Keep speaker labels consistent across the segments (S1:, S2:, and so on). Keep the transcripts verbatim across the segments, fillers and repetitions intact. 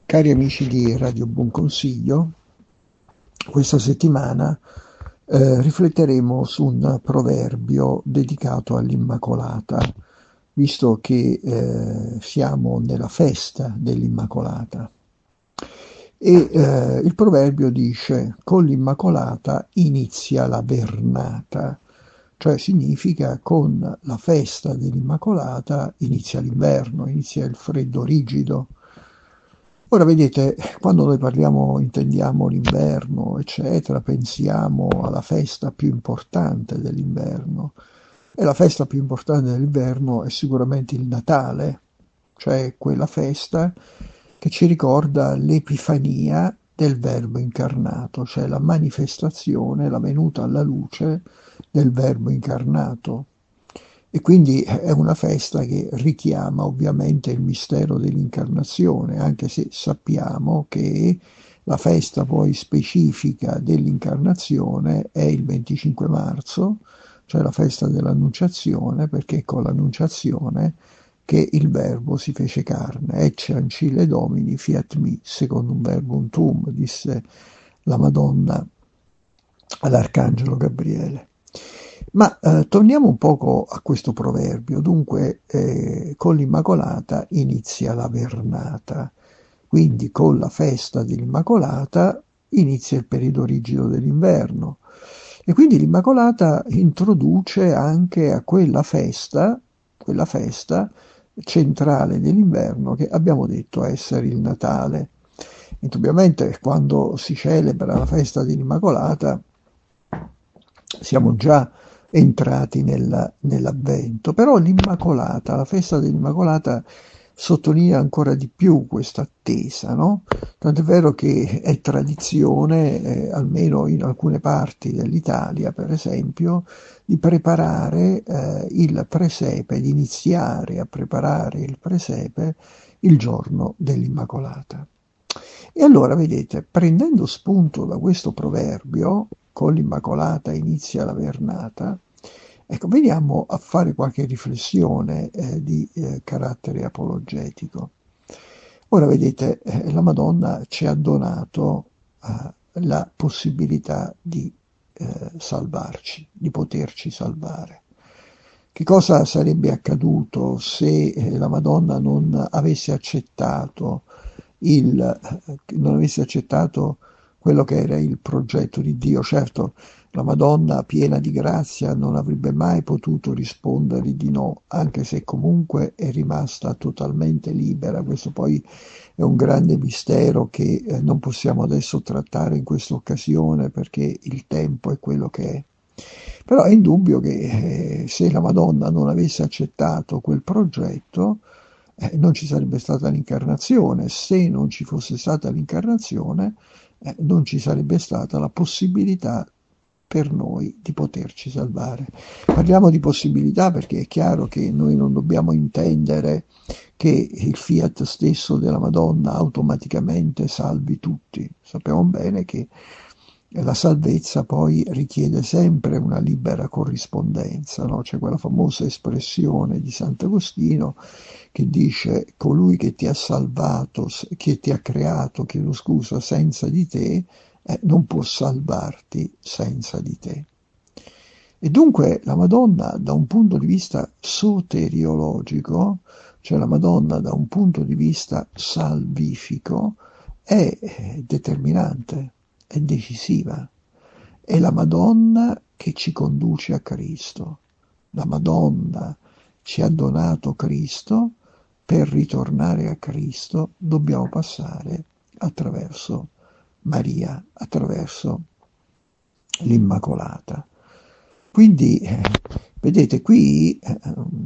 S1: Cari amici di Radio Buon Consiglio, questa settimana eh, rifletteremo su un proverbio dedicato all'Immacolata, visto che eh, siamo nella festa dell'Immacolata. E eh, il proverbio dice: con l'Immacolata inizia la vernata, cioè significa con la festa dell'Immacolata inizia l'inverno, inizia il freddo rigido. Ora vedete, quando noi parliamo, intendiamo l'inverno, eccetera, pensiamo alla festa più importante dell'inverno. E la festa più importante dell'inverno è sicuramente il Natale, cioè quella festa che ci ricorda l'Epifania del Verbo incarnato, cioè la manifestazione, la venuta alla luce del Verbo incarnato. E quindi è una festa che richiama ovviamente il mistero dell'incarnazione, anche se sappiamo che la festa poi specifica dell'incarnazione è il venticinque marzo, cioè la festa dell'Annunciazione, perché è con l'Annunciazione che il Verbo si fece carne. Ecce ancille Domini, fiat mi, secondo un verbum tuum, disse la Madonna all'Arcangelo Gabriele. Ma eh, torniamo un poco a questo proverbio. Dunque, eh, con l'Immacolata inizia la vernata, quindi con la festa dell'Immacolata inizia il periodo rigido dell'inverno. E quindi l'Immacolata introduce anche a quella festa, quella festa centrale dell'inverno che abbiamo detto essere il Natale. Indubbiamente, quando si celebra la festa dell'Immacolata, siamo già entrati nella- nell'Avvento, però l'Immacolata, la festa dell'Immacolata sottolinea ancora di più questa attesa, no? Tant'è vero che è tradizione, eh, almeno in alcune parti dell'Italia, per esempio, di preparare eh, il presepe, di iniziare a preparare il presepe il giorno dell'Immacolata. E allora, vedete, prendendo spunto da questo proverbio, con l'Immacolata inizia la vernata, ecco, veniamo a fare qualche riflessione eh, di eh, carattere apologetico. Ora, vedete, eh, la Madonna ci ha donato eh, la possibilità di eh, salvarci, di poterci salvare. Che cosa sarebbe accaduto se eh, la Madonna non avesse accettato il, eh, non avesse accettato quello che era il progetto di Dio? Certo, la Madonna, piena di grazia, non avrebbe mai potuto rispondere di no, anche se comunque è rimasta totalmente libera. Questo poi è un grande mistero che eh, non possiamo adesso trattare in questa occasione perché il tempo è quello che è. Però è indubbio che eh, se la Madonna non avesse accettato quel progetto, eh, non ci sarebbe stata l'incarnazione. Se non ci fosse stata l'incarnazione, eh, non ci sarebbe stata la possibilità per noi di poterci salvare. Parliamo di possibilità perché è chiaro che noi non dobbiamo intendere che il fiat stesso della Madonna automaticamente salvi tutti. Sappiamo bene che la salvezza poi richiede sempre una libera corrispondenza, no? C'è quella famosa espressione di Sant'Agostino che dice: colui che ti ha salvato, che ti ha creato, chiedo scusa, senza di te, eh, non può salvarti senza di te. E dunque la Madonna da un punto di vista soteriologico, cioè la Madonna da un punto di vista salvifico, è eh, determinante, è decisiva. È la Madonna che ci conduce a Cristo. La Madonna ci ha donato Cristo, per ritornare a Cristo dobbiamo passare attraverso Maria, attraverso l'Immacolata. Quindi, eh, vedete, qui, eh,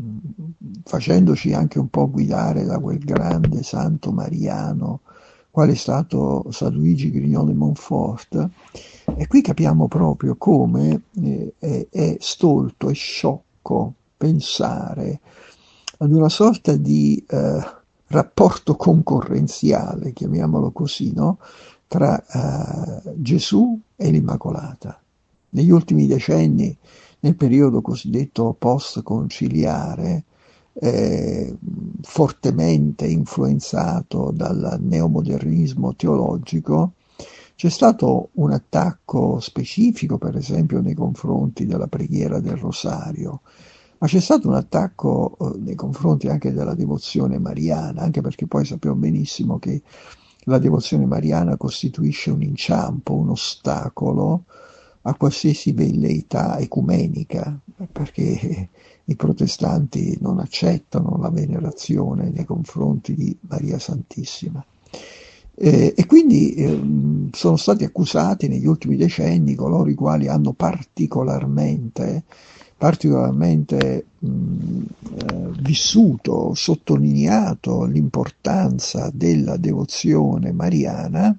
S1: facendoci anche un po' guidare da quel grande santo mariano, quale è stato San Luigi Grignon de Montfort, e qui capiamo proprio come eh, è, è stolto e sciocco pensare ad una sorta di eh, rapporto concorrenziale, chiamiamolo così, no? Tra eh, Gesù e l'Immacolata. Negli ultimi decenni, nel periodo cosiddetto post-conciliare, eh, fortemente influenzato dal neomodernismo teologico, c'è stato un attacco specifico, per esempio, nei confronti della preghiera del Rosario, ma c'è stato un attacco eh, nei confronti anche della devozione mariana, anche perché poi sappiamo benissimo che la devozione mariana costituisce un inciampo, un ostacolo a qualsiasi velleità ecumenica, perché i protestanti non accettano la venerazione nei confronti di Maria Santissima. Eh, e quindi eh, sono stati accusati negli ultimi decenni coloro i quali hanno particolarmente, particolarmente mh, eh, vissuto, sottolineato l'importanza della devozione mariana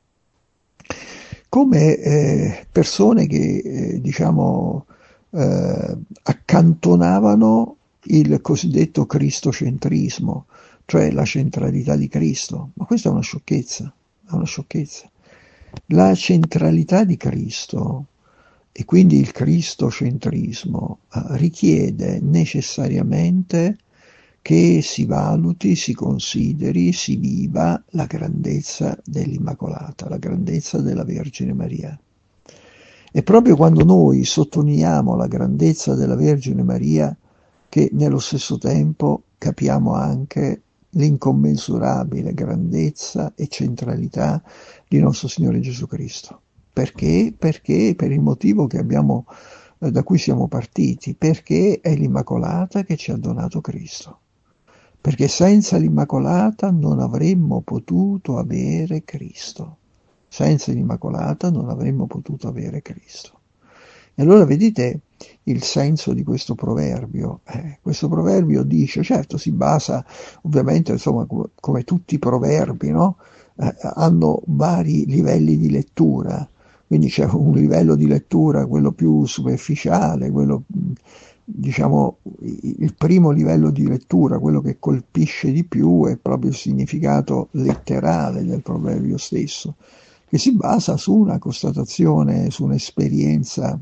S1: come eh, persone che eh, diciamo eh, accantonavano il cosiddetto cristocentrismo, cioè la centralità di Cristo. Ma questa è una sciocchezza, è una sciocchezza. La centralità di Cristo e quindi il cristocentrismo eh, richiede necessariamente che si valuti, si consideri, si viva la grandezza dell'Immacolata, la grandezza della Vergine Maria. È proprio quando noi sottolineiamo la grandezza della Vergine Maria che nello stesso tempo capiamo anche l'incommensurabile grandezza e centralità di nostro Signore Gesù Cristo. Perché? Perché per il motivo che abbiamo, eh, da cui siamo partiti, perché è l'Immacolata che ci ha donato Cristo. Perché senza l'Immacolata non avremmo potuto avere Cristo. Senza l'Immacolata non avremmo potuto avere Cristo. E allora vedete il senso di questo proverbio. Eh, questo proverbio dice, certo si basa ovviamente, insomma, come tutti i proverbi, no? Eh, hanno vari livelli di lettura. Quindi c'è un livello di lettura, quello più superficiale, quello diciamo il primo livello di lettura, quello che colpisce di più, è proprio il significato letterale del proverbio stesso, che si basa su una constatazione, su un'esperienza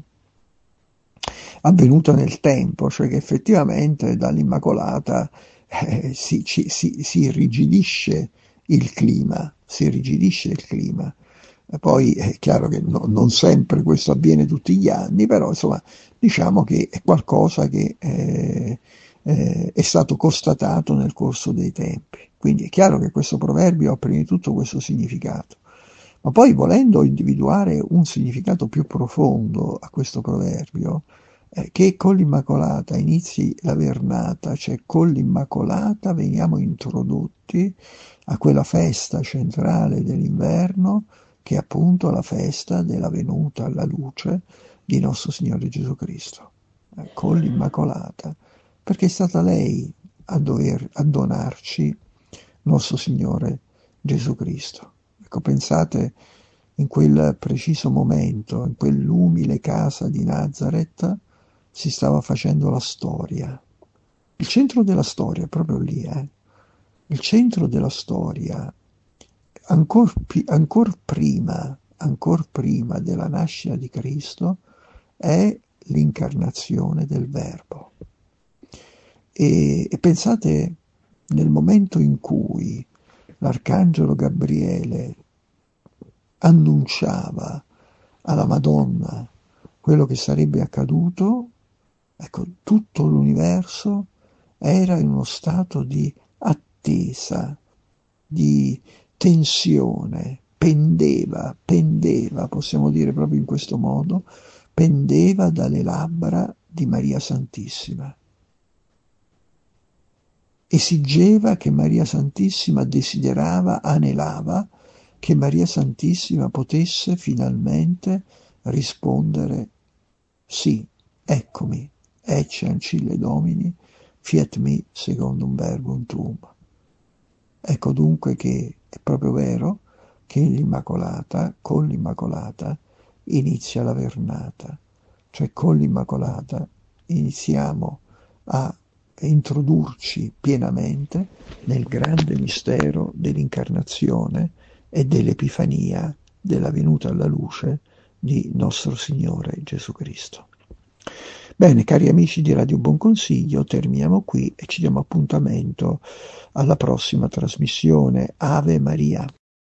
S1: avvenuta nel tempo, cioè che effettivamente dall'Immacolata eh, si, ci, si, si irrigidisce il clima, si irrigidisce il clima. E poi è chiaro che no, non sempre questo avviene tutti gli anni, però insomma diciamo che è qualcosa che eh, eh, è stato constatato nel corso dei tempi. Quindi è chiaro che questo proverbio ha prima di tutto questo significato. Ma poi volendo individuare un significato più profondo a questo proverbio, eh, che con l'Immacolata inizi la vernata, cioè con l'Immacolata veniamo introdotti a quella festa centrale dell'inverno, che è appunto la festa della venuta alla luce di nostro Signore Gesù Cristo, eh, con l'Immacolata, perché è stata lei a dover a donarci nostro Signore Gesù Cristo. Ecco, pensate in quel preciso momento, in quell'umile casa di Nazareth, si stava facendo la storia. Il centro della storia è proprio lì, eh? Il centro della storia, ancor, ancor prima, ancor prima della nascita di Cristo, è l'incarnazione del Verbo. E, e pensate nel momento in cui l'Arcangelo Gabriele annunciava alla Madonna quello che sarebbe accaduto, ecco, tutto l'universo era in uno stato di attesa, di tensione, pendeva, pendeva, possiamo dire proprio in questo modo, pendeva dalle labbra di Maria Santissima. Esigeva che Maria Santissima desiderava, anelava che Maria Santissima potesse finalmente rispondere sì, eccomi, ecce ancille Domini, fiat mi secundum verbum tuum. Ecco dunque che è proprio vero che l'Immacolata, con l'Immacolata inizia la vernata, cioè con l'Immacolata iniziamo a introdurci pienamente nel grande mistero dell'incarnazione e dell'Epifania, della venuta alla luce di nostro Signore Gesù Cristo. Bene, cari amici di Radio Buon Consiglio, terminiamo qui e ci diamo appuntamento alla prossima trasmissione. Ave Maria.